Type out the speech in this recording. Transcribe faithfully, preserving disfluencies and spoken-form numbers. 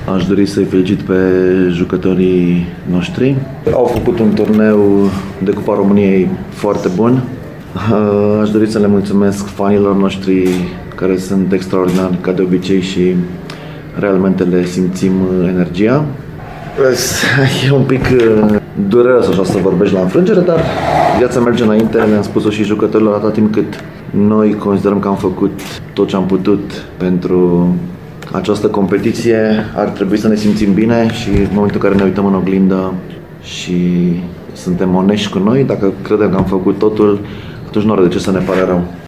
Aș dori să-i felicit pe jucătorii noștri. Au făcut un turneu de Cupa României foarte bun. Aș dori să le mulțumesc fanilor noștri care sunt extraordinari ca de obicei și realmente le simțim energia. E un pic dureros așa să vorbești la înfrângere, dar viața merge înainte, le-am spus-o și jucătorilor, atâta timp cât noi considerăm că am făcut tot ce am putut pentru această competiție, ar trebui să ne simțim bine și în momentul în care ne uităm în oglindă și suntem onești cu noi, dacă credem că am făcut totul, atunci nu are de ce să ne pare rău.